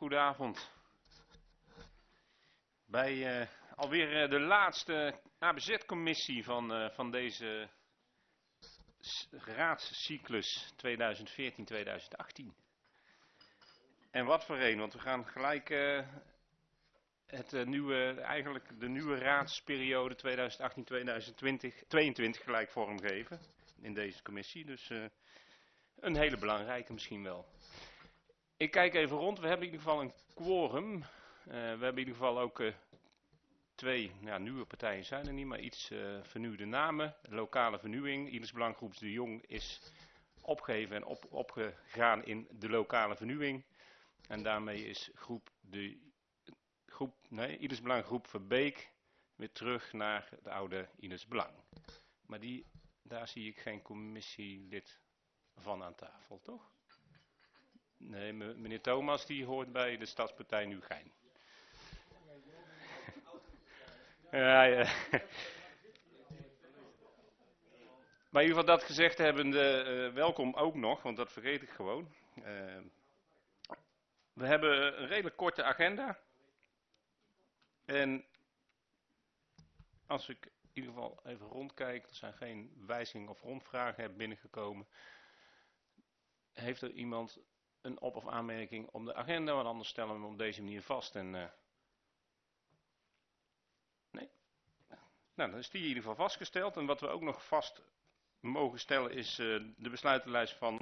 goedenavond. Bij alweer de laatste ABZ-commissie van deze raadscyclus 2014-2018. En wat voor een, want we gaan gelijk eigenlijk de nieuwe raadsperiode 2018-2022 gelijk vormgeven in deze commissie. Dus een hele belangrijke misschien wel. Ik kijk even rond, we hebben in ieder geval een quorum. We hebben in ieder geval ook twee nieuwe partijen zijn er niet, maar iets vernieuwde namen. Lokale vernieuwing, Ieders Belanggroep De Jong is opgegeven en opgegaan in de lokale vernieuwing. En daarmee is Ieders Belanggroep Verbeek weer terug naar het oude Ieders Belang. Maar daar zie ik geen commissielid van aan tafel, toch? Nee, meneer Thomas die hoort bij de Stadspartij Nieuwegein. Ja. Maar in ieder geval dat gezegd hebbende, welkom ook nog, want dat vergeet ik gewoon. We hebben een redelijk korte agenda. En als ik in ieder geval even rondkijk, er zijn geen wijzigingen of rondvragen binnengekomen. Heeft er iemand een op- of aanmerking op de agenda, want anders stellen we hem op deze manier vast. En, nee. Nou, dan is die in ieder geval vastgesteld. En wat we ook nog vast mogen stellen is de besluitenlijst van